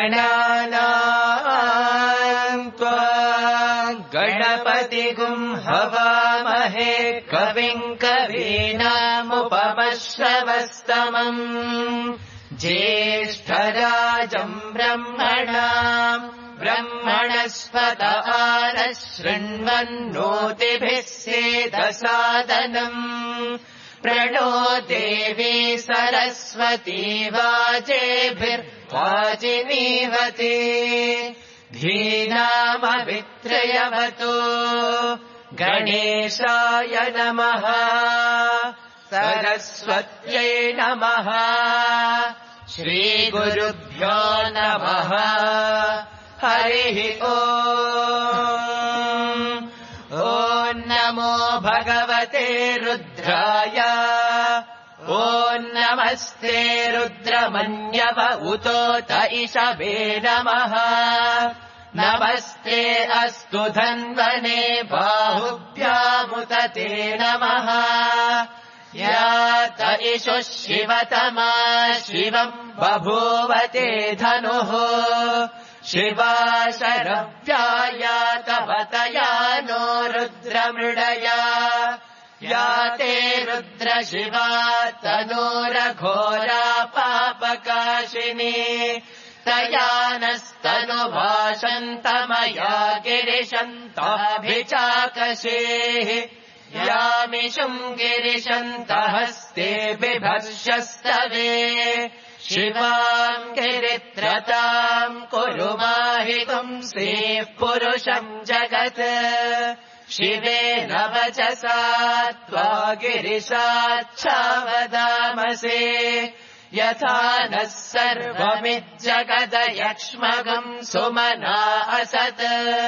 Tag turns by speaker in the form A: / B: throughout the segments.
A: गणानाम् त्वा गणपतिगुम् हवामहे कविम् कवीनामुपमश्रवस्तमम् ज्येष्ठराजम् ब्रह्मणस्पत आनः शृण्वन्नोतिभिः सेदसादनम् प्रणो देवी सरस्वती वाजेभिर्वाजिनीवती धीनामवित्रयवतु गणेशाय नमः सरस्वत्यै नमः श्रीगुरुभ्यो नमः हरिः ॐ नमो भगवते रुद्राय ॐ नमस्ते रुद्रमन्यव उतोत इषवे नमः नमस्ते अस्तु धन्वने बाहुभ्यामुत ते नमः यात इषुः शिवतमा शिवम् बभूवते धनुः शिवा शरव्यायातवतया नो रुद्रमृडया याते रुद्रशिवा तनूरघोरा पापकाशिनी तया नस्तनुभाषन्तमया गिरिशन्ताभिचाकशेः यामिषुम् गिरिशन्तहस्ते बिभर्षस्तवे शिवाम् गिरित्रताम् कुरु माहितुम् श्रीः पुरुषम् जगत् शिवेन वचसा त्वा गिरिशाच्छावदामसे यथा नः सर्वमिज्जगदयक्ष्मगम् सुमना असत्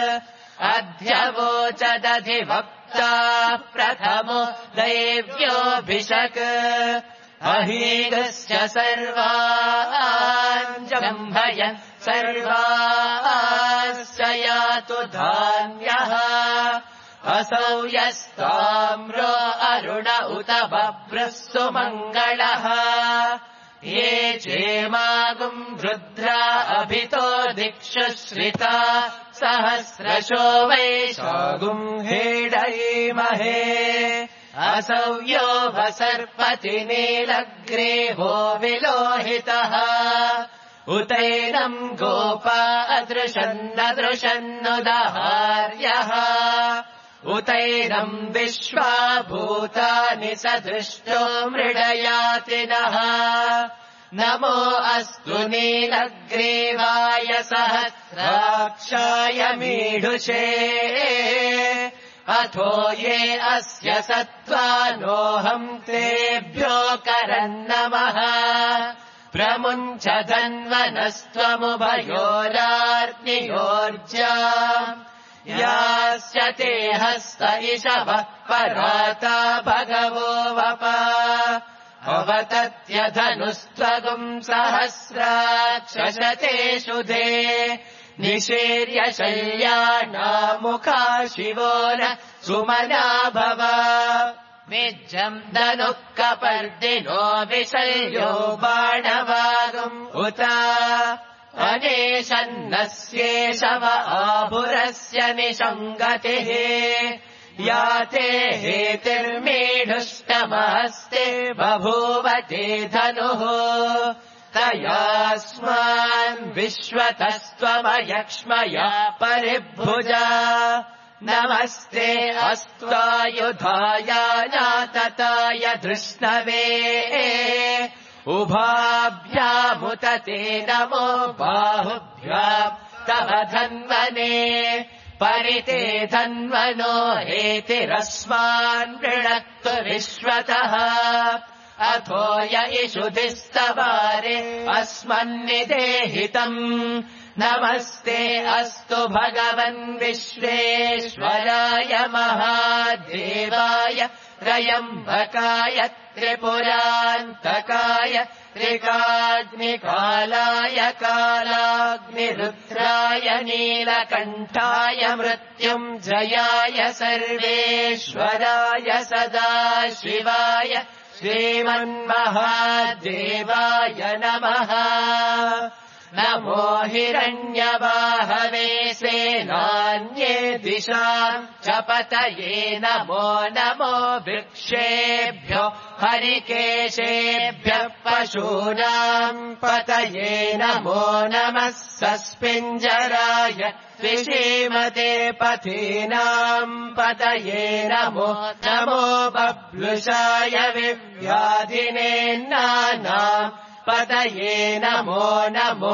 A: अध्यवोचदधिवक्ता प्रथमो दैव्योऽभिषक् अहीगस्य सर्वान् जम्भयन् सर्वास्य यातु धान्यः असौ यस्ताम्रो अरुण उत बभ्रः सुमङ्गलः ये चेमागुम् रुद्रा अभितो दिक्षु श्रिता सहस्रशो वैशागुम् हेडयीमहे असौ यो वसर्पति नीलग्रीवो विलोहितः उतैनम् गोपा अदृशन्नदृशन्नुदहार्यः उतैनम् विश्वा भूतानि सदृष्टो मृडयातिनः नमो अस्तु नीलग्रीवाय सहस्राक्षाय मीढुषे अथो ये अस्य सत्त्वानोऽहम् तेभ्यो करन्नमः प्रमुञ्च धन्वनस्त्वमुभयोरार्नियोर्जा यास्य ते हस्त इषवः पराता भगवो वप अवतत्यधनुस्त्वगुम् सहस्राक्षशते शुधे निशीर्य शल्यानामुखा शिवो न सुमना भव विज्जम् धनुः कपर्दिनो विशल्यो बाणवागुम् उत अनेशन्नस्येषव आभुरस्य निषङ्गतिः याते हेतिर्मीढुष्टमहस्ते बभूवते धनुः तयास्मान् विश्वतस्त्वमयक्ष्मया परिभुजा नमस्ते अस्त्वायुधाय नातताय धृष्णवे उभाभ्यामुत ते नमो बाहुभ्याम् तव धन्वने परिते धन्वनो हेतिरस्मान् वृणक्तु विश्वतः अथो य इषुधिस्तवारे अस्मन्निदेहितम् नमस्ते अस्तु भगवन् विश्वेश्वराय महादेवाय त्रयम्बकाय त्रिपुरान्तकाय त्रिकाग्निकालाय कालाग्निरुद्राय नीलकण्ठाय मृत्युञ्जयाय सर्वेश्वराय सदाशिवाय श्रीमन्महादेवाय नमः नमो हिरण्यबाहवे सेनान्ये दिशाम् च पतये नमो नमो वृक्षेभ्यो हरिकेशेभ्यः पशूनाम् पतये नमो नमः सस्पिञ्जराय त्रिशीमते पथीनाम् पतये नमो नमो बभ्लुषाय विव्याधिनेन्नानाम् पतये नमो नमो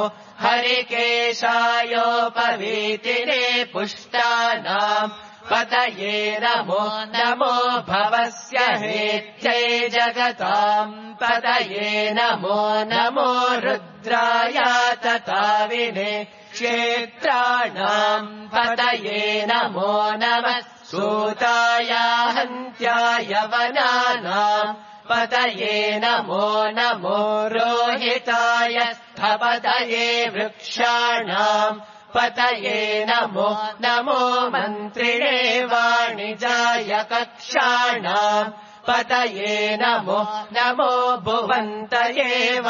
A: हरिकेशायोपवीतिने पुष्टानाम् पतये नमो नमो भवस्य हेत्यै जगताम् पतये नमो नमो रुद्राय तताविने क्षेत्राणाम् पतये नमो नमः सूताय हन्त्याय वनानाम् पतये नमो नमो रोहिताय स्थपतये वृक्षाणाम् पतये नमो नमो मन्त्रिणे वाणिजाय कक्षाणाम् पतये नमो नमो भुवन्तये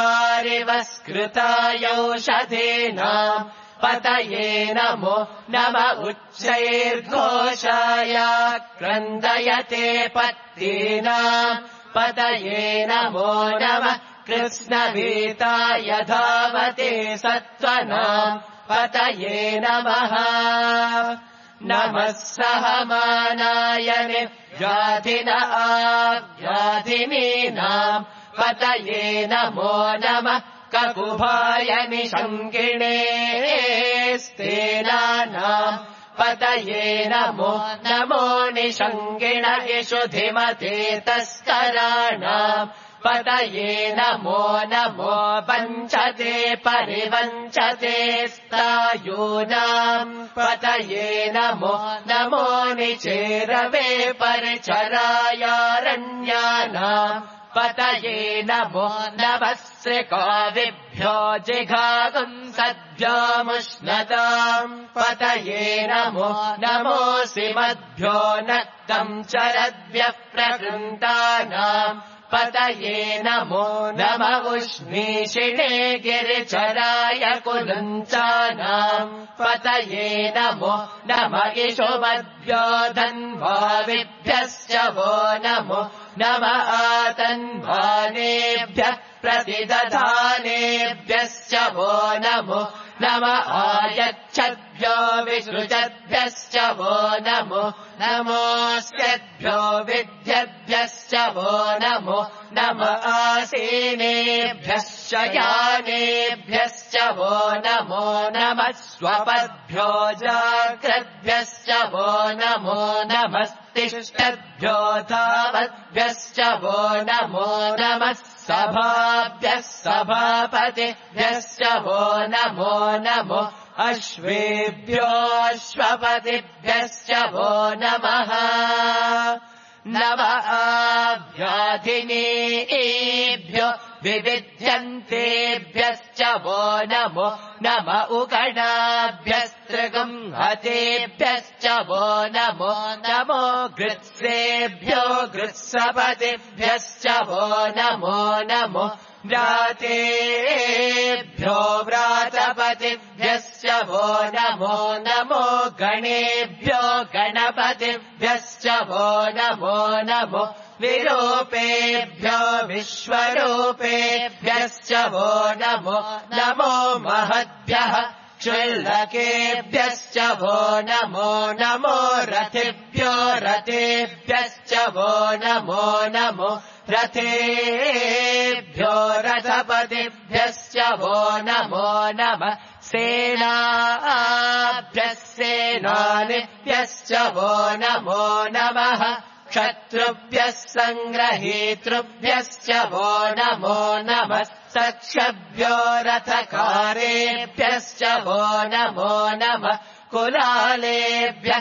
A: वारिवस्कृतायौषधीनाम् पतये नमो नम उच्चैर्घोषाय क्रन्दयते पत्तीनाम् पतये नमो नमः कृष्णवीताय धावते सत्त्वनाम् पतये नमः नमः सहमानाय व्याधिन आव्याधिनीनाम् पतये नमो नमः ककुभाय निषङ्गिणे स्तेनानाम् पतये नमो नमो निषङ्गिण इषुधिमते तस्कराणाम् पतये नमो नमो वञ्चते परिवञ्चते स्तायूनाम् पतये नमो नमो निचेरवे परिचरायारण्यानाम् पतये नमो नमः श्रिकादिभ्यो जिघागुंसद्भ्योमुष्णताम् पतये नमो नमोऽसिमद्भ्यो नक्तम् चरद्भ्यः प्रकृन्तानाम् पतये नमो नम उष्णीषिणे गिरिचराय कुलञ्चानाम् पतये नमो नम इषुमद्भ्यो धन्वाविभ्यश्च वो नमो नम आतन्वानेभ्यः प्रतिदधानेभ्यश्च वो नमो नम आयच्छद्भ्यो विसृजद्भ्यश्च वो नमो नमोऽस्यद्भ्यो विद्यद्भ्यश्च वो नमो नम आसीनेभ्यश्च यानेभ्यश्च वो नमो नमः स्वपद्भ्यो जाग्रद्भ्यश्च वो नमो नमस्तिष्ठद्भ्यो धावद्भ्यश्च वो नमो नमः सभाभ्यः सभापतिभ्यश्च वो नमो नमो अश्वेभ्योऽश्वपतिभ्यश्च वो नमः नम आव्याधिनीभ्यो विविध्यन्तेभ्यश्च वो नमो नम उगणाभ्यस्त्रिगुंहतेभ्यश्च वो नमो नमो गृत्सेभ्यो गृत्सपतिभ्यश्च वो नमो नमो व्रातेभ्यो व्रातपतिभ्यश्च वो नमो नमो गणेभ्यो गणपतिभ्यश्च वो नमो नमो विरूपेभ्यो विश्वरूपेभ्यश्च वो नमो नमो महद्भ्यः क्षुल्लकेभ्यश्च वो नमो नमो रथेभ्यो रथेभ्यश्च वो नमो नमो रथेभ्यो रथपतिभ्यश्च वो नमो नमः सेनाभ्यः सेनानिभ्यश्च वो नमो नमः क्षत्रुभ्यः सङ्ग्रहीतृभ्यश्च वो नमो नमः सक्षभ्यो रथकारेभ्यश्च वो नमो नमः कुलालेभ्यः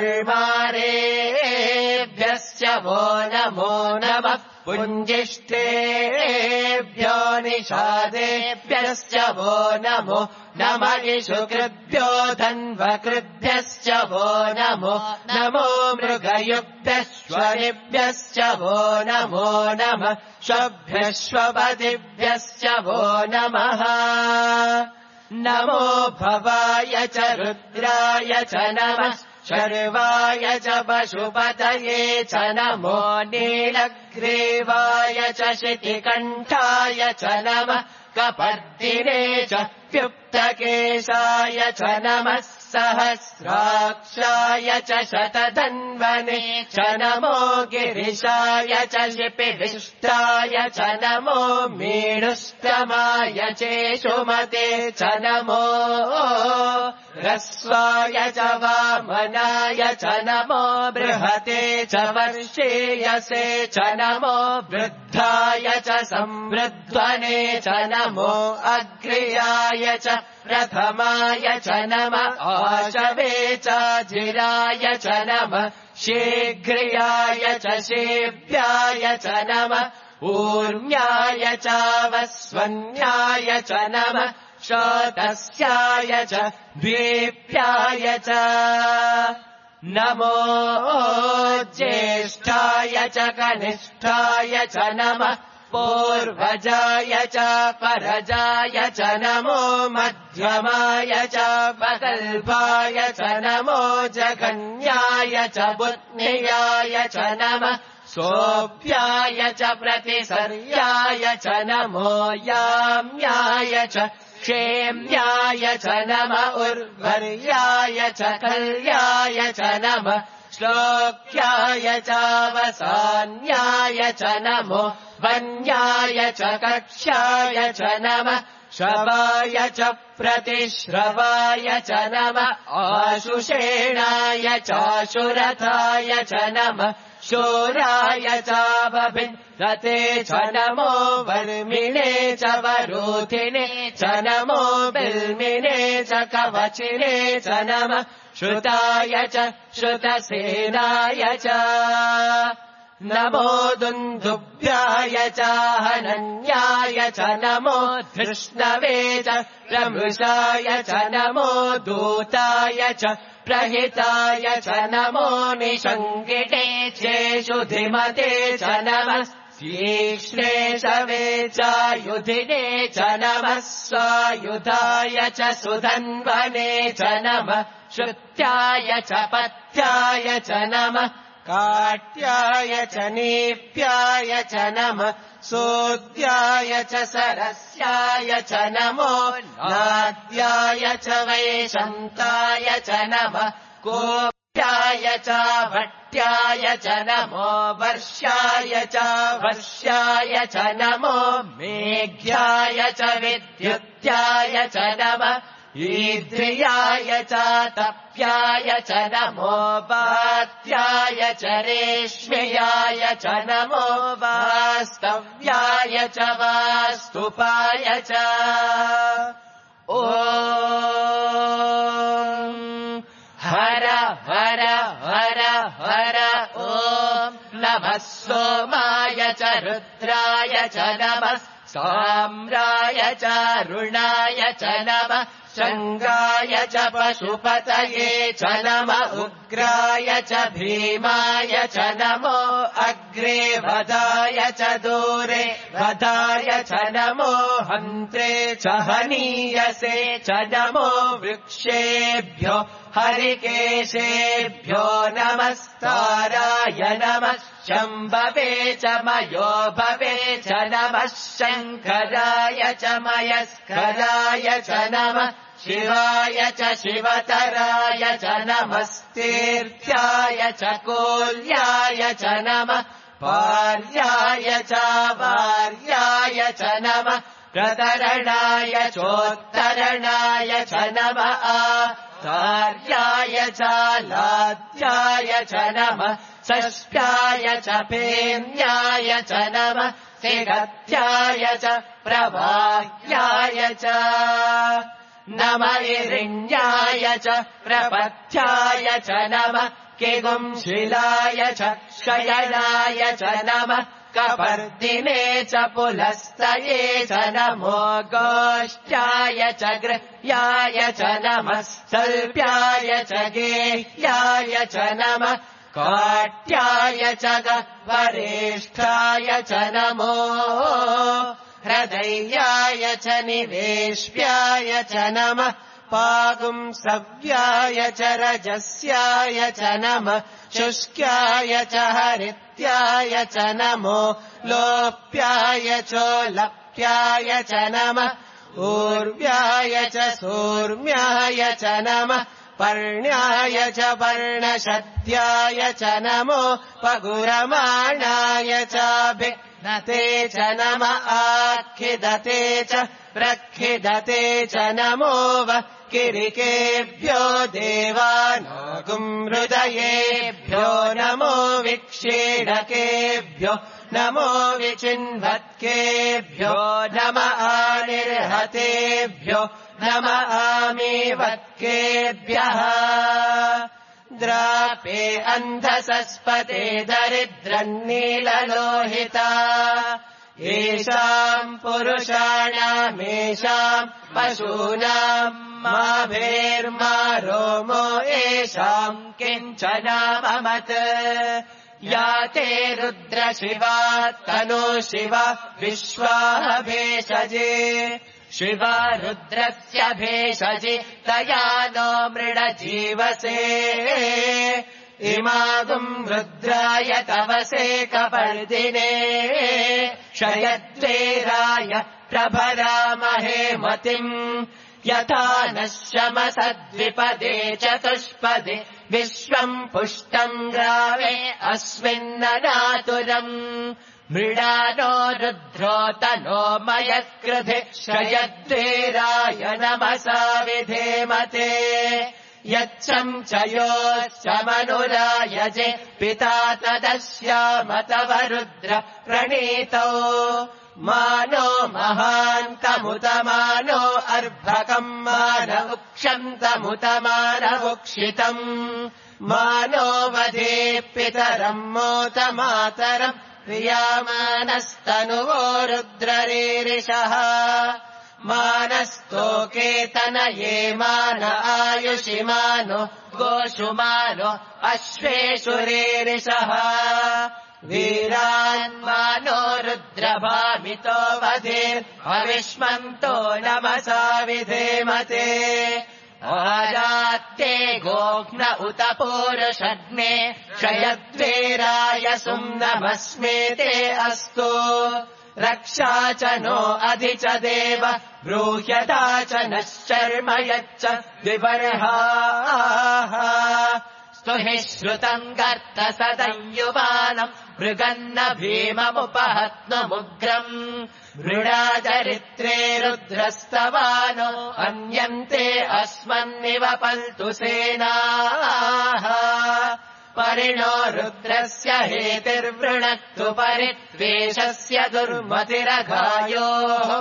A: कर्मारेभ्यश्च वो नमो नमः पुञ्जिष्ठेभ्यो निषादेभ्यश्च वो नमो नम इषुकृभ्यो धन्वकृभ्यश्च वो नमो नमो मृगयुभ्यश्वरिभ्यश्च वो नमो नमः श्वभ्यश्वपतिभ्यश्च वो नमः नमो भवाय च रुद्राय च नमः शर्वाय च पशुपतये च नमो नीलग्रीवाय च शितिकण्ठाय च नमः कपर्दिने च व्युक्तकेशाय च नमः सहस्राक्षाय च शतधन्वने च नमो गिरिशाय च शिपिविष्टाय च नमो मीढुष्टमाय चेषुमते च नमो ह्रस्वाय च वामनाय च नमो बृहते च वर्षेयसे च नमो वृद्धाय च संवृध्वने च नमो अग्र्याय च प्रथमाय च नमः आशवे च जिराय च नमः शीघ्र्याय च शेभ्याय च नमः ऊर्म्याय च वस्वन्याय च नमः शोतस्याय च द्वीप्याय च नमो ज्येष्ठाय च कनिष्ठाय च नमः पूर्वजाय च परजाय च नमो मध्यमाय च प्रगल्भाय च नमो जगन्याय च बुद्ध्याय च नमः सोऽप्याय च प्रतिसर्याय च नमो याम्याय च क्षेम्याय च नमः उर्वर्याय च कल्याय च नमः श्लोक्याय च वसान्याय च नमो वन्याय च कक्ष्याय च नमः श्रवाय च प्रतिश्रवाय च नमः आशुषेणाय चाशुरथाय च नमः शूराय च बभिन्नते च नमो वर्मिणे च वरोधिने च नमो बिल्मिने च कवचिने च नमः श्रुताय च श्रुतसेनाय च नमो दुन्दुभ्याय च हनन्याय च नमो धृष्णवे च प्रमृषाय च नमो दूताय च प्रहिताय च नमो निषङ्गिणे चेषु धिमते च नमः तीक्ष्णे शवे च युधिने च नमः स्वायुधाय च सुधन्वने च नमः श्रुत्याय च पथ्याय च नमः काट्याय च नीप्याय च नमः सोद्याय च सरस्याय च नमो नाद्याय च वैशन्ताय च नमः कोप्याय च भट्ट्याय च नमो वर्ष्याय च वर्ष्याय च नमो मेघ्याय च विद्युत्याय च नमः ईद्रियाय च तप्याय च नमो वात्याय च रेश्म्याय च नमो वास्तव्याय च वास्तुपाय च ॐ हर हर हर हर ॐ नमः सोमाय च रुद्राय च नमः साम्राय च रुणाय च नमः शङ्गाय च पशुपतये च नमः उग्राय च भीमाय च नमो अग्रे वधाय च दूरे वधाय च नमो हन्त्रे च हनीयसे च नमो वृक्षेभ्यो हरिकेशेभ्यो नमस्ताराय नमः शम्भवे च मयोभवे च नमः शङ्कराय च मयस्कराय च नमः शिवाय च शिवतराय च नमस्तीर्थ्याय च कोल्याय च नमः भार्याय च वार्याय च नमः प्रतरणाय चोत्तरणाय च नमः आचार्याय च लाद्याय च नमः षष्ट्याय च फेन्याय च नमः सिगत्याय च प्रवाह्याय च नमः इरिण्याय च प्रपथ्याय च नमः किगुंशिलाय च शयनाय च नमः कपर्दिने च पुलस्तये च नमो गोष्ठ्याय च गृह्याय च नमः सल्प्याय च गेह्याय च नमः काट्याय च वरिष्ठाय च नमो ह्रदैयाय च निवेश्याय च नमः पागुंसव्याय च रजस्याय च नमः शुष्क्याय च हरित्याय च नमो लोप्याय चोलप्याय च नमः ऊर्व्याय च सूर्म्याय च नमः पर्ण्याय च पर्णशद्याय च नमो पगुरमाणाय चाभिघ्नते च नम आखिदते च प्रखिदते च नमो वः किरिकेभ्यो देवानागुंहृदयेभ्यो नमो विक्षीणकेभ्यो नमो विचिन्वत्केभ्यो नम आनिर्हतेभ्यो नम आमीवत्केभ्यः द्रापे अन्धसस्पते दरिद्रन्नीललोहिता येषाम् पुरुषाणामेषाम् पशूनाम् मा भेर्मा रोमो येषाम् किञ्चनाममत् या ते रुद्रशिवा तनो शिवा विश्वाः भेषजे शिवा रुद्रस्य भेषजि तया नो मृडजीवसे इमागुम् रुद्राय तवसे कपर्दिने क्षयद्वेराय प्रभरामहे मतिम् यथा नः शमसद्विपदे चतुष्पदे विश्वम् पुष्टम् ग्रावे अस्मिन्ननातुरम् मृडानो रुद्रो तनो मयत्कृधे क्षयद्वेराय नमसा विधेमते यच्छम् च योश्चमनुरायजे पिता तदस्याम तव रुद्र प्रणीतौ मानो महान्तमुतमानो अर्भकम् मानवुक्षन्तमुतमानवुक्षितम् मानो वधे पितरम् मोतमातरम् प्रियामानस्तनुवो रुद्ररीरिषः मानस्तोकेतनये मान आयुषिमानो गोषुमानो अश्वेषुरीरिषः वीरान्मानो रुद्रभामितो वधेर् अविष्मन्तो नमसा विधेमते आदात्ते गोघ्न उत पूरुषग्ने क्षयद्वेराय सुम्नमस्मेते अस्तु रक्षा च नो अधि च देव ब्रूह्यता च नश्चर्म यच्च विबर्हाः स्तुहि श्रुतम् गर्त सदयुवानम् मृगन्न भीममुपहत्नुमुग्रम् मृडाचरित्रे रुद्रस्तवानो अन्यन्ते अस्मन्निव पन्तु सेनाः परिणो रुद्रस्य हेतिर्वृणक्तु परित्वेषस्य दुर्मतिरघायोः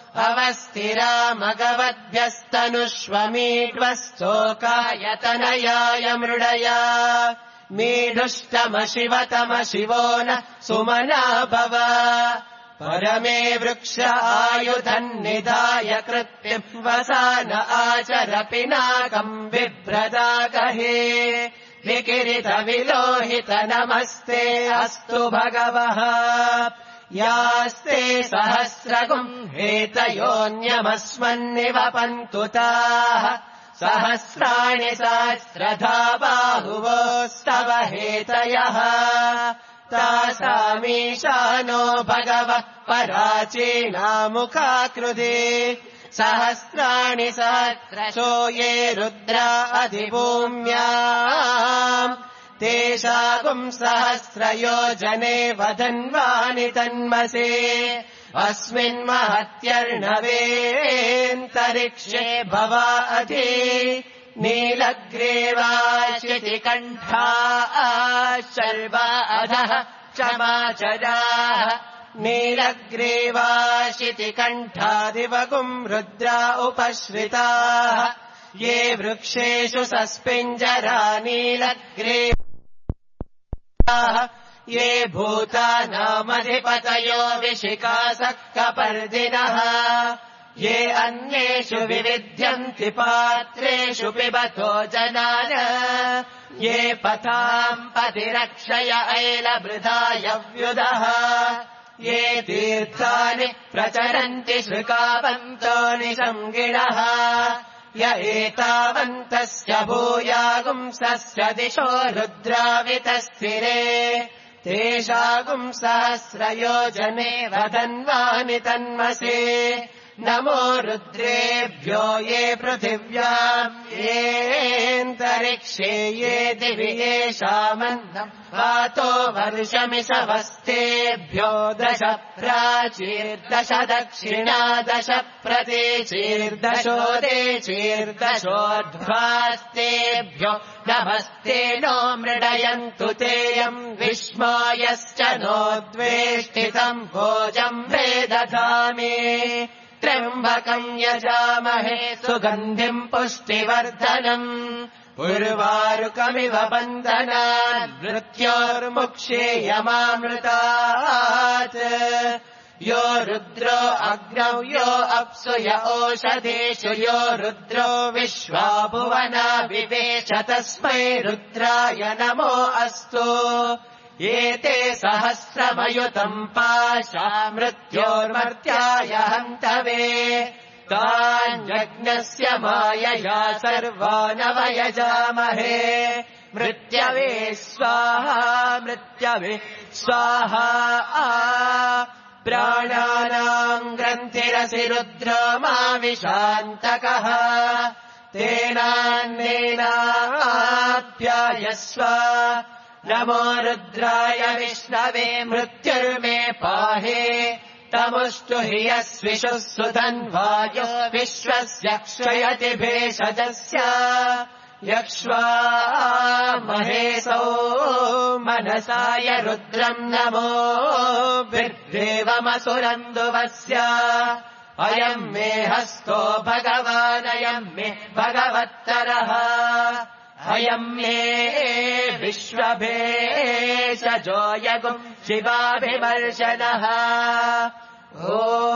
A: अवस्थिरामगवद्भ्यस्तनुष्वमीड्वस्तोकायतनयाय मृडया मीढुष्टमशिवतम शिवो न सुमना भव परमे वृक्ष आयुधन्निधाय कृत्यम् वसान आचर पिनाकम् बिभ्रदाकहे विकिरित विलोहित नमस्ते अस्तु भगवः यास्ते सहस्रगुम् हेतयोऽन्यमस्मन्निव पन्तुताः सहस्राणि सहस्रधा बाहुवोस्तव हेतयः तासामीशानो भगवः पराचीनामुखाकृते सहस्राणि सहस्रशो ये रुद्रा अधिभूम्याम् तेषागुम् सहस्रयोजने वदन्वानि तन्मसे अस्मिन्महत्यर्णवेऽन्तरिक्षे भवा अधि नीलग्रीवाशितिकण्ठा शर्वा अधः क्षमाचराः नीलग्रीवाशितिकण्ठादिवगुम् रुद्रा उपश्रिताः ये वृक्षेषु सस्पिञ्जरा नीलग्रीवाः ये भूतानामधिपतयो विशिखासः कपर्दिनः ये अन्येषु विविध्यन्ति पात्रेषु पिबतो जनान ये पथाम् पतिरक्षय ऐलभृदाय व्युदः ये तीर्थानि प्रचरन्ति श्रुकावन्तो निसंगिणः य एतावन्तस्य भूयागुंसस्य दिशो रुद्रावितस्थिरे तेषागुंसहस्रयोजने वदन्वानि तन्मसे नमो रुद्रेभ्यो ये पृथिव्याम् येऽन्तरिक्षे ये दिवि येषामन्नम् वातो वर्षमिषवस्तेभ्यो 10 प्राचीर्दश दक्षिणा 10 प्रतीचीर्दशोदेचीर्दशोर्ध्वास्तेभ्यो नमस्ते नो मृडयन्तु तेयम् विस्मयश्च नो द्वेष्टितम् भोजम् मे दधामि त्र्यम्बकम् यजामहे सुगन्धिम् पुष्टिवर्धनम् उर्वारुकमिव बन्धनान् मृत्योर्मुक्षेयमामृतात् यो रुद्रो अग्नौ यो अप्सु य ओषधेषु यो रुद्रो विश्वा भुवना विवेश तस्मै रुद्राय नमो अस्तु एते सहस्रमयुतम् पाशा मृत्योर्मर्त्याय हन्तवे तान्यज्ञस्य मायया सर्वानवयजामहे मृत्यवे स्वाहा मृत्यवे स्वाहा प्राणानाम् ग्रन्थिरसि रुद्रो माविशान्तकः तेनान्नेनाप्यायस्व नमो रुद्राय विष्णवे मृत्युर्मे पाहे तमुष्टु हि यस्विषुः सुधन्वायो विश्वस्य क्षयति भेषजस्य यक्ष्वा महेशो मनसाय रुद्रम् नमो विद्देवमसुरन्दुवस्य अयम् मे हस्तो भगवानयम् मे भगवत्तरः अयम् मे विश्वभेषजो यगुम् शिवाभिमर्शनः ॐ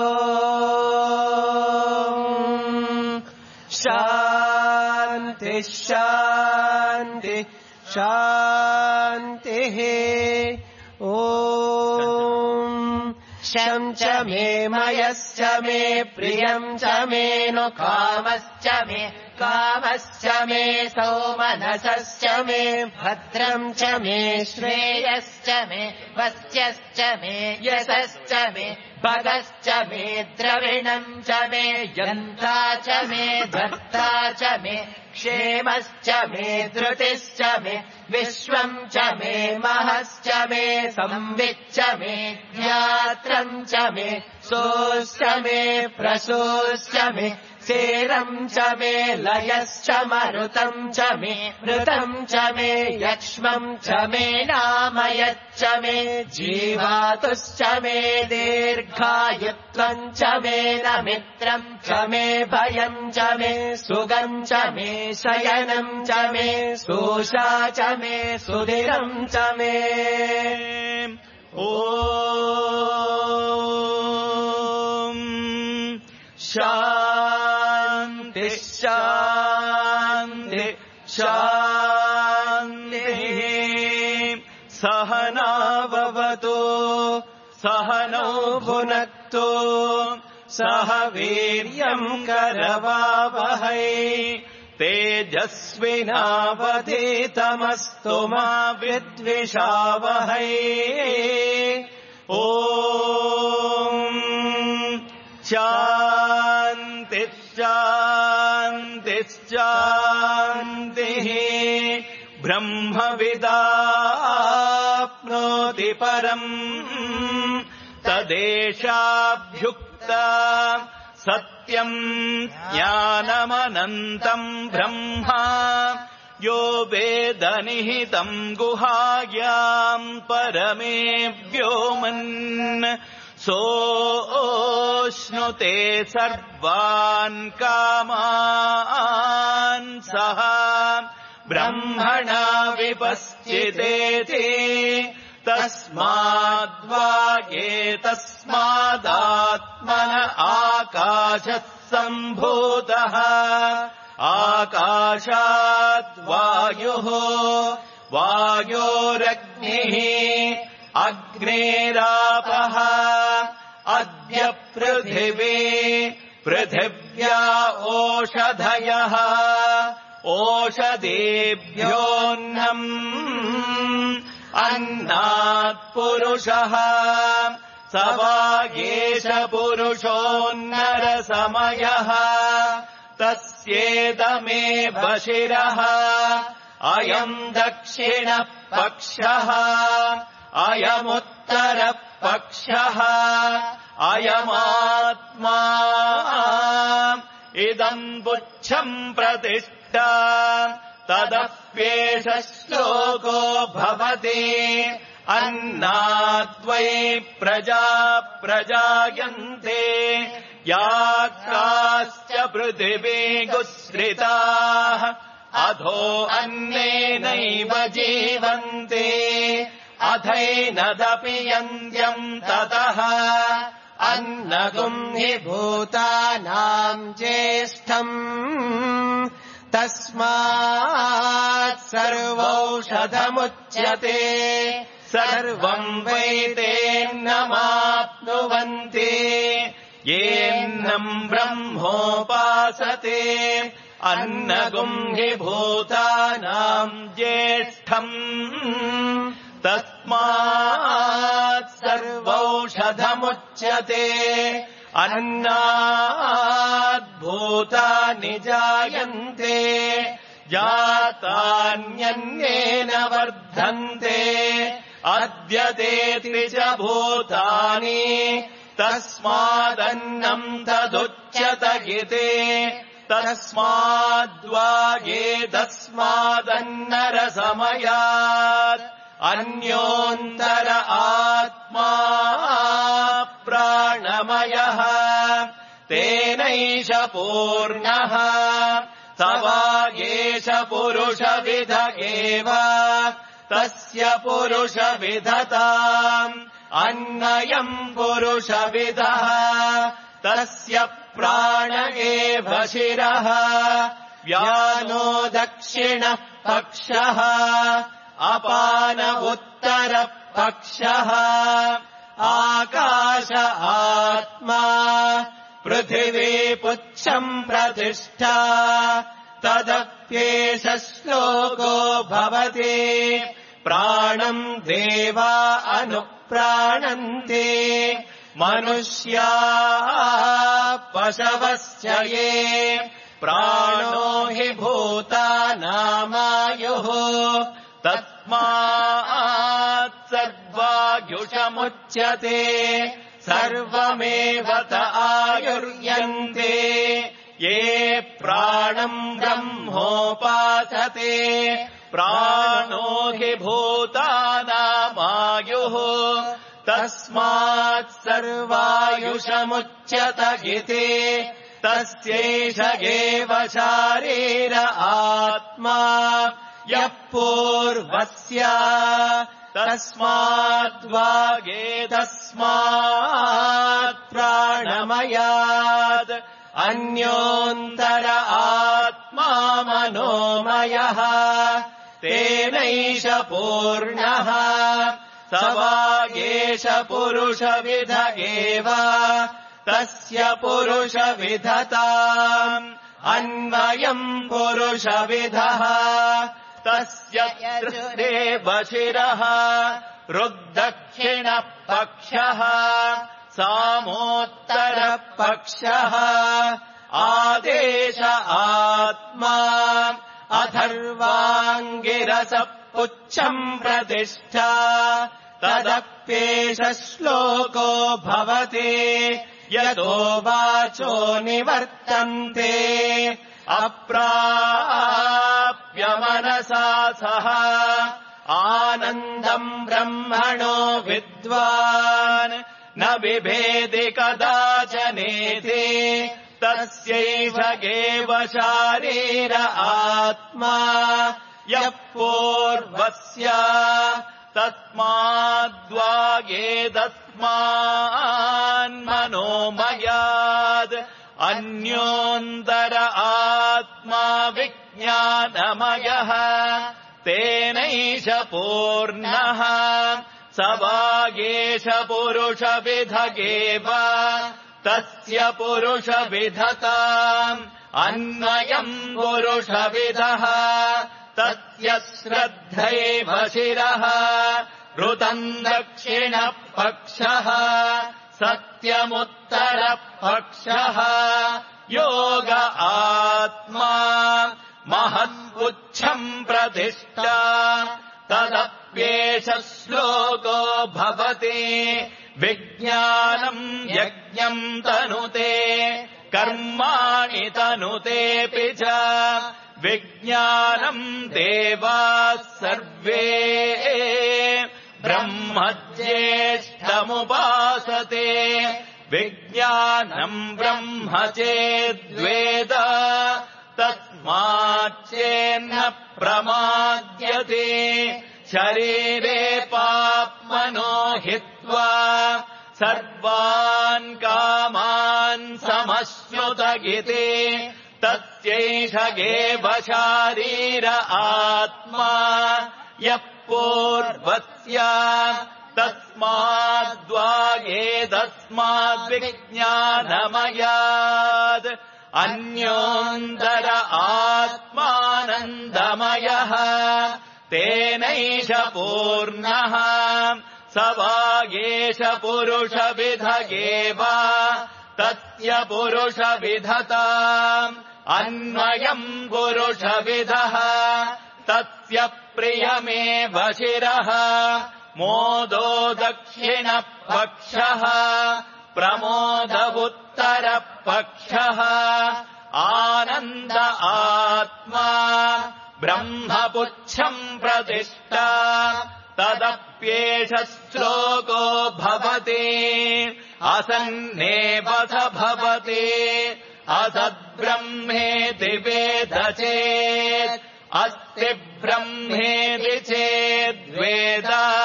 A: शान्ति शान्ति शान्तिः ॐ शं च मे मयश्च मे प्रियम् च मे नु कामश्च मे सौमनसश्च मे भद्रम् च मे श्रेयश्च मे वस्यश्च मे यशश्च मे भगश्च मे द्रविणम् च मे यन्ता च मे धर्ता च मे क्षेमश्च मे धृतिश्च मे विश्वम् च मे महश्च मे संविच्च मे ज्ञात्रम् च मे सोश्च मे प्रसोश्च मे सेरम् च मे लयश्च मरुतम् च मे मृतम् च मे यक्ष्मम् च मे नामयच्च मे जीवातुश्च मे दीर्घायुत्वम् च मे नमित्रम् च मे भयम् च मे सुगम् च मे शयनम् च मे सोषा च मे सुधिरम् च मे ॐ शान्ति शान्ति शान्तिः सहनाववतु सहनौ भुनक्तु सह वीर्यम् करवावहै तेजस्विनावधीतमस्तु मा विद्विषावहै ॐ शान्ति शान्ति शान्तिः ब्रह्मविदाप्नोति परम् तदेशाभ्युक्ता सत्यम् ज्ञानमनन्तम् ब्रह्मा यो वेदनिहितम् गुहायाम् परमे व्योमन् सोऽश्नुते सर्वान् कामान् सः ब्रह्मणा विपश्चितेति तस्माद्वागेतस्मादात्मन आकाशः सम्भूतः आकाशाद्वायुः वायोरग्निः
B: अग्नेरापः अद्य पृथिवी पृथिव्या ओषधयः ओषधीभ्योऽन्नम् अन्नात् पुरुषः स वा एष पुरुषोन्नरसमयः तस्येदमेव शिरः अयम् दक्षिणः पक्षः अयमुत्तरः पक्षः अयमात्मा इदम् पुच्छम् प्रतिष्ठा तदप्येष श्लोको भवति अन्नाद्वै प्रजा प्रजायन्ते याक्राश्च पृथिवी गुश्रिताः अधो अन्नेनैव जीवन्ते अथैनदपि यन्त्यम् ततः
A: अन्नगुम् हि भूतानाम् ज्येष्ठम् तस्मात् सर्वौषधमुच्यते सर्वम् वैतेन्नमाप्नुवन्ति येन्नम् ब्रह्मोपासते अन्नगुम् हि भूतानाम् ज्येष्ठम् तस्मात् सर्वौषधमुच्यते अन्नात् भूतानि जायन्ते जातान्यन्नेन वर्धन्ते अद्यतेति च भूतानि तस्मादन्नम् तदुच्यत इति तस्माद्वाये तस्मादन्नरसमयात् अन्योन्तर आत्मा प्राणमयः तेनैष पूर्णः स वा एष पुरुषविद एव तस्य पुरुषविदताम् अन्नयम् पुरुषविदः तस्य प्राण एव शिरः व्यानो दक्षिणः पक्षः अपान उत्तरः पक्षः आकाश आत्मा पृथिवी पुच्छम् प्रतिष्ठा तदप्येष श्लोको भवति प्राणम् देवा अनुप्राणन्ते मनुष्याः पशवश्च ये प्राणो हि भूतानामायुः तस्मात् सर्वायुषमुच्यते सर्वमेव त आयुर्यन्ते ये प्राणम् ब्रह्मोपासते प्राणो हि भूतानामायुः तस्मात् सर्वायुषमुच्यत इति तस्यैष एव शारीर आत्मा यः पूर्वस्य तस्माद्वागे तस्मात् प्राणमयात् अन्योन्तर आत्मा मनोमयः तेनैष पूर्णः स वा एष पुरुषविद एव तस्य पुरुषविदताम् अन्वयम् पुरुषविदः तस्य दृष्टेव शिरः ऋग्दक्षिणः पक्षः सामोत्तरः पक्षः आदेश आत्मा अथर्वाङ्गिरसः पुच्छम् प्रतिष्ठा तदप्येष श्लोको भवति यतो वाचो निवर्तन्ते अप्राप्य मनसा सह आनन्दम् ब्रह्मणो विद्वान् न बिभेदि कदाचनेति तस्यैष एव शारीर आत्मा यः पूर्वस्य तस्माद्वागे तस्मान्मनोमयात् अन्योन्तर आत्मा विज्ञानमयः तेनैष पूर्णः स
B: स वागेश पुरुषविधगेव तस्य पुरुषविधताम् अन्वयम् पुरुषविधः तस्य श्रद्धैव शिरः ऋतम् दक्षिणपक्षः सत्यमुत्तरपक्षः योग आत्मा महत्पुच्छम् प्रतिष्ठा तदप्येष श्लोको भवति विज्ञानम् यज्ञम् तनुते कर्माणि तनुतेऽपि च विज्ञानम् देवाः सर्वे ब्रह्मज्येष्ठमुपासते विज्ञानम् ब्रह्म चेद्वेद तस्माच्चेन्न प्रमाद्यते शरीरे पाप्मनो हित्वा सर्वान् कामान् समश्नुतगिते तस्यैष एव शारीर आत्मा यः पूर्वस्य तस्माद्वागेदस्माद्विज्ञानमयात् अन्योऽन्तर आत्मानन्दमयः तेनैष पूर्णः स वागेश पुरुषविधगेव तस्य पुरुषविधताम् अन्वयम् पुरुषविधः तस्य प्रियमेव शिरः मोदो दक्षिणपक्षः प्रमोद उत्तरपक्षः आनन्द आत्मा ब्रह्मपुच्छम् प्रतिष्ठा तदप्येष श्लोको भवति असन्नेव स भवति असद्ब्रह्मेति वेद चेत् अस्ति ब्रह्मेति चेद्वेद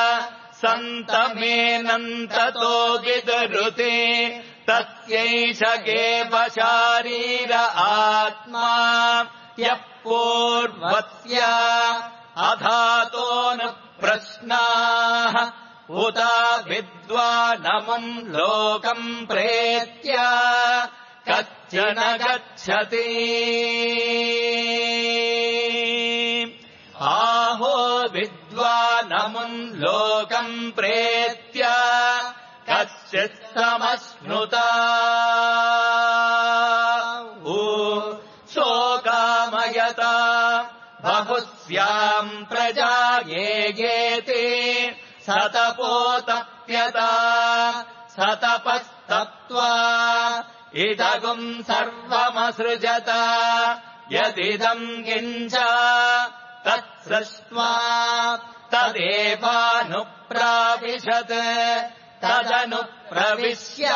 B: सन्तमेनन्ततो विदुरुते तस्यैष एव शारीर आत्मा यः पूर्वस्य अधातो न प्रश्नाः उत विद्वानमुम् लोकम् प्रेत्य कश्चन गच्छति आहो विद्वानमुम् लोकम् प्रेत्य कश्चित् समश्नुता शोकामयता बहुस्याम् प्रजा येति सतपोतप्यता सतपस्तप्त्वा इदगुम् सर्वमसृजत यदिदम् किञ्च तत्सृष्ट्वा तदेवानुप्राविशत् तदनुप्रविश्य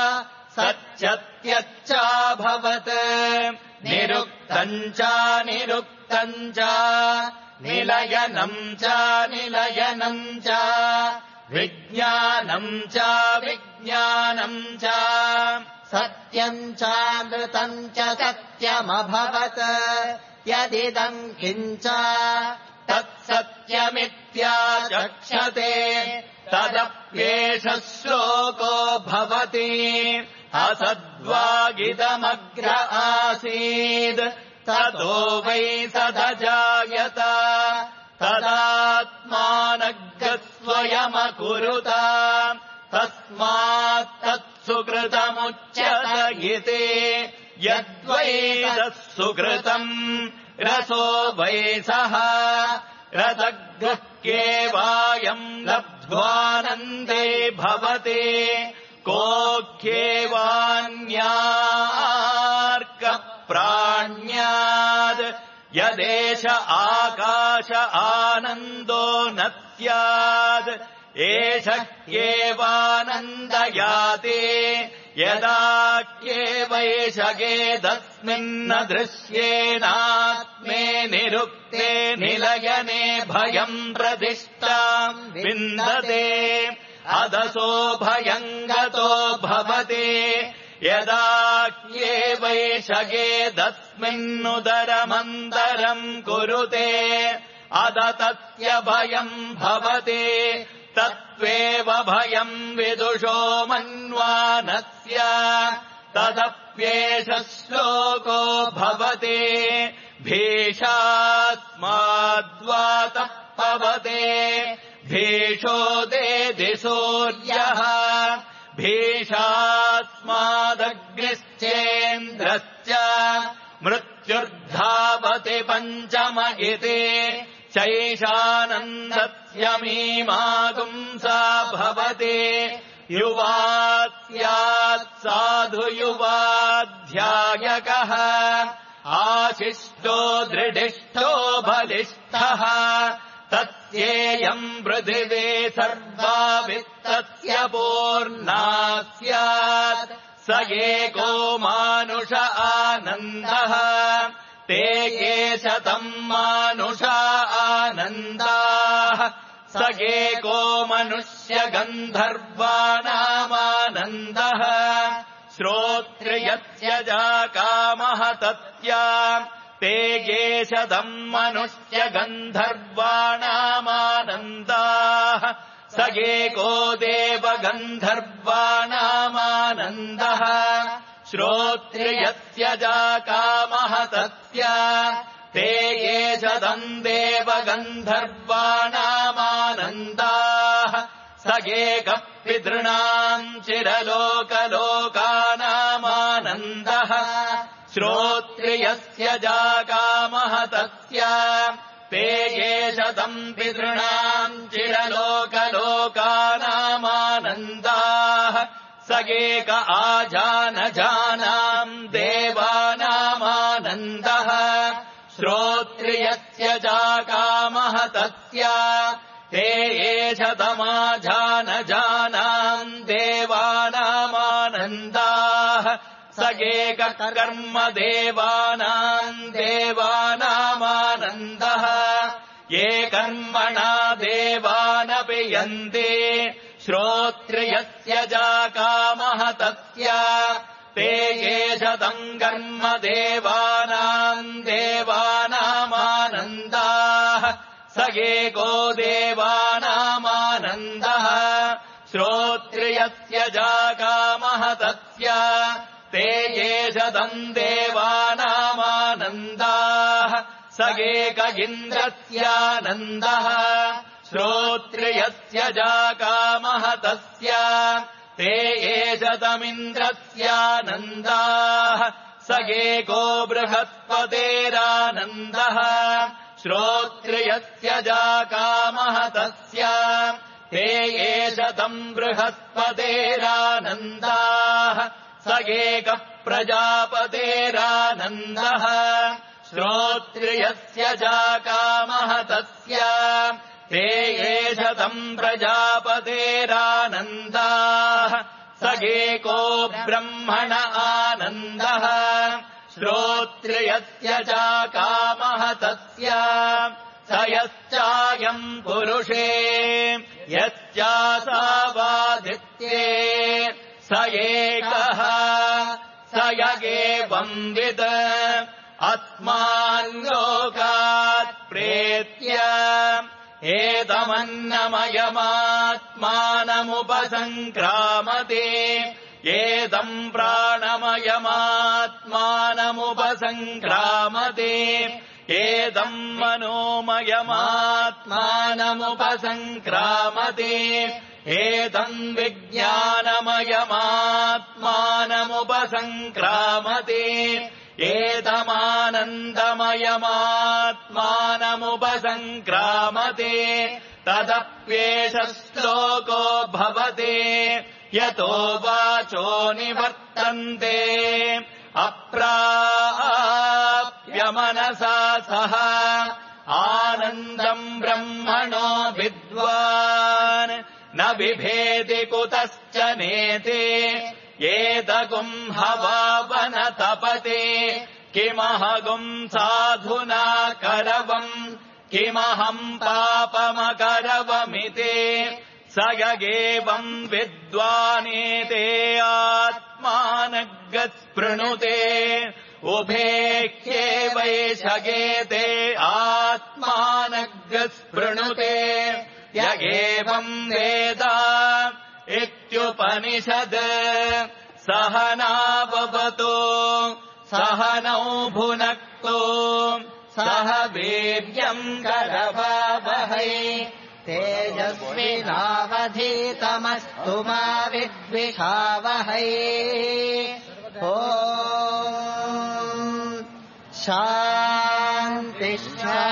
B: सच्चत्यच्चाभवत् निरुक्तम् च निरुक्तम् च निलयनम् च निलयनम् च विज्ञानम् च विज्ञानम् च सत्यम् चामृतम् च सत्यमभवत् यदिदम् किञ्च तत्सत्यमित्याचक्षते तदप्येष श्लोको भवति असद्वागिदमग्र आसीत् ततो वै सदजायत तदात्मानग्रस्वयमकुरुत तस्मात् तत्सुकृतमुच्यत इति यद्वै तत्सुकृतम् रसो वै सः रसग्रह्येवायम् लब्ध्वानन्दे भवति कोऽख्येवान्यार्कप्राण्याद् यदेष आकाश आनन्दो न स्यात् एष ह्येवानन्दयाति यदाख्येवैष गेदस्मिन्न दृश्येनात्मे निरुक्ते निलयने भयम् प्रतिष्ठाम् विन्दते अदसो भयम् गतो भवति यदाख्येवैष गेदस्मिन्नुदरमन्तरम् कुरुते अदतस्य भयम् भवति तत्त्वेव भयम् विदुषो मन्वानस्य तदप्येष श्लोको भवते भीषास्माद्वातः पवते भीषोदेधि सूर्यः भीषास्मादग्निश्चेन्द्रश्च मृत्युर्धावति पञ्चम इति चैषानन्दस्य मीमागुंसा भवति युवा स्यात् साधु युवाध्यायकः आशिष्टो दृढिष्ठो बलिष्ठः तस्येयम् पृथिवी सर्वा वित्तस्य पूर्णा स्यात् स एको मानुष आनन्दः ते ये शतम् मानुषा आनन्दाः स एको मनुष्य गन्धर्वाणामानन्दः श्रोत्रियस्य जाकामः तत्या ते ये शतम् मनुष्य गन्धर्वाणामानन्दाः स एको देवगन्धर्वाणामानन्दः श्रोत्रियस्य जाकामः तस्य ते ये शतम् देवगन्धर्वाणामानन्दाः स एकः पितॄणाम् चिरलोकलोकानामानन्दः श्रोत्रियस्य जाकामः तस्य ते ये शतम् पितॄणाम् चिरलोकलोकानामानन्दाः स एक आजानजानाम् देवानामानन्दः श्रोत्रियस्य जाकामः तस्य ते ये शतमाजानजानाम् देवानामानन्दाः स एक कर्म देवानाम् देवानामानन्दः ये कर्मणा देवानपि यन्ति श्रोत्रियस्य जाकामः तस्य ते ये शतम् कर्म देवानाम् देवानामानन्दाः स एको देवानामानन्दः श्रोत्रियस्य जाकामः तस्य ते ये शतम् देवानामानन्दाः स एक इन्द्रस्यानन्दः श्रोत्रियस्य जाकामः तस्य ते ये शतमिन्द्रस्यानन्दाः स एको बृहस्पतेरानन्दः श्रोत्रियस्य जाकामः तस्य ते ये शतम् बृहस्पतेरानन्दाः स एकः प्रजापतेरानन्दः श्रोत्रियस्य जाकामः तस्य ते ये शतम् प्रजापतेरानन्दाः स एको ब्रह्मण आनन्दः श्रोत्रियस्य जाकामः तस्य स यश्चायम् पुरुषे यश्चासावादित्ये स एकः स यगेवंविद् अस्माल्लोकात् प्रेत्य एतमन्नमयमात्मानमुपसङ्क्रामते एतम् प्राणमयमात्मानमुपसङ्क्रामते एतम् मनोमयमात्मानमुपसङ्क्रामते एतम् विज्ञानमयमात्मानमुपसङ्क्रामते एतमानन्दमयमात्मानमुपसङ्क्रामते तदप्येष श्लोको भवते यतो वाचो निवर्तन्ते अप्राप्य मनसा सह आनन्दम् ब्रह्मणो विद्वान् न बिभेति कुतश्च नेते एतगुम् हवावन तपते किमहगुम् साधुना करवम् किमहम् पापमकरवमिते स यगेवम् विद्वानेते आत्मानगस्पृणुते उभेह्येवैष गेते आत्मानगस्पृणुते य एवम् वेद इत्युपनिषद् सहनाववतु सहनौ भुनक्तु सह वीर्यम् करवावहै
A: तेजस्विनावधीतमस्तु मा विद्विषावहै शान्तिः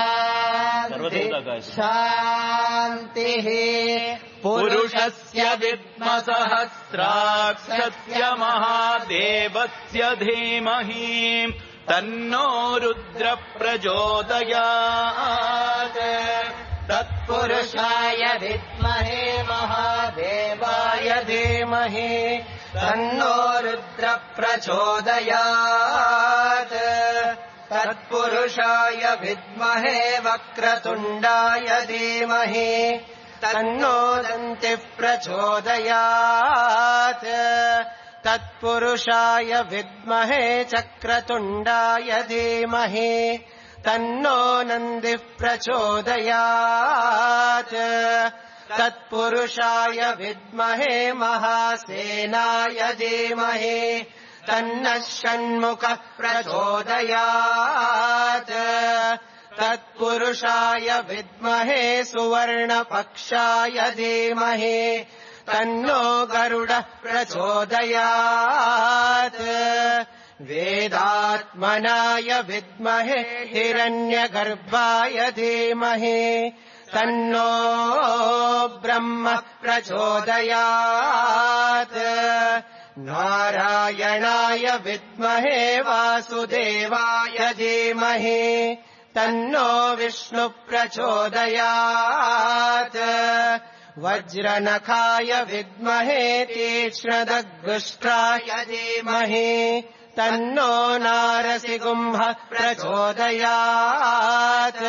A: शान्तिः
B: पुरुषस्य विद्मसहस्राक्षस्य महादेवस्य धीमहि तन्नो रुद्र प्रचोदयात्
A: तत्पुरुषाय विद्महे महादेवाय धीमहि तन्नो रुद्र प्रचोदयात् तत्पुरुषाय विद्महे वक्रतुण्डाय धीमहि तन्नो दन्तिः प्रचोदयात् तत्पुरुषाय विद्महे चक्रतुण्डाय धीमहि तन्नो नन्दिः प्रचोदयात् तत्पुरुषाय विद्महे महासेनाय धीमहि तन्नः षण्मुखः प्रचोदयात् तत्पुरुषाय विद्महे सुवर्णपक्षाय धीमहि तन्नो गरुडः प्रचोदयात् वेदात्मनाय विद्महे हिरण्यगर्भाय धीमहि तन्नो ब्रह्म प्रचोदयात् नारायणाय विद्महे वासुदेवाय धीमहि तन्नो विष्णु प्रचोदयात् वज्रनखाय विद्महे तीक्ष्णदग्गुष्ट्राय धीमहि तन्नो नारसिंहः प्रचोदयात्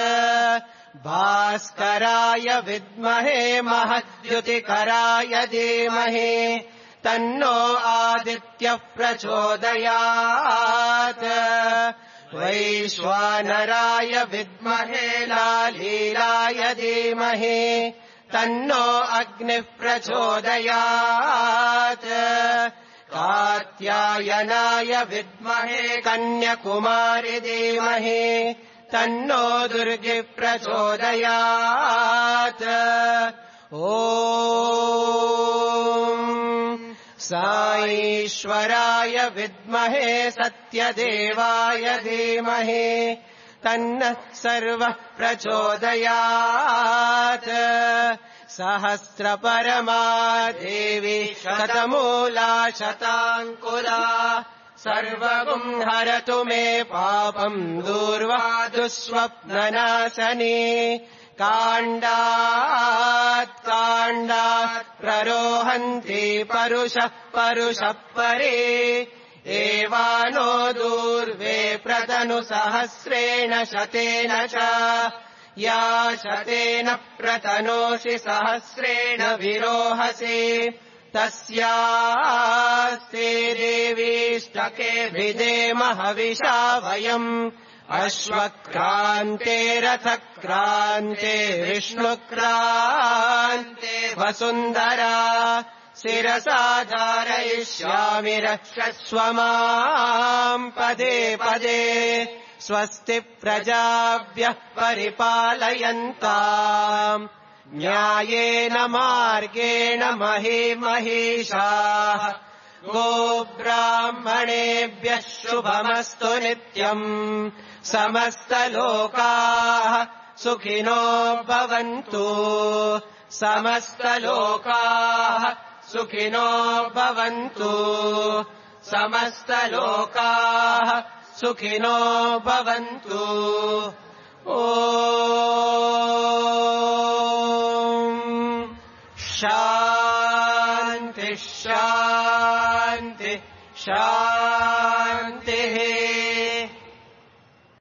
A: भास्कराय विद्महे महद्युतिकराय धीमहि तन्नो आदित्यः प्रचोदयात् वैश्वानराय विद्महे लालीलाय धीमहि तन्नो अग्निः प्रचोदयात् कात्यायनाय विद्महे कन्याकुमारी धीमहि तन्नो दुर्गिः प्रचोदयात् साईश्वराय विद्महे सत्यदेवाय धीमहि तन्नः सर्वः प्रचोदयात् सहस्रपरमा देवी शतमूला शताङ्कुला सर्वगुं हरतु मे पापम् दूर्वा दुःस्वप्ननाशनी काण्डात् प्ररोहन्ति परुषः परे एवानो दूर्वे प्रतनु सहस्रेण शतेन च या शतेन प्रतनोषि सहस्रेण विरोहसि तस्यास्ते देवीष्टके विदेम हविषा वयम् अश्वक्रान्ते रथक्रान्ते विष्णुक्रान्ते वसुन्धरा शिरसा धारयिष्यामि रक्षस्व माम् पदे पदे स्वस्ति प्रजाभ्यः परिपालयन्ताम् न्यायेन मार्गेण महीषाः गोब्राह्मणेभ्यः शुभमस्तु नित्यम् समस्तलोकाः सुखिनो भवन्तु समस्तलोकाः सुखिनो भवन्तु समस्तलोकाः सुखिनो भवन्तु शान्ति शान्ति शान्ति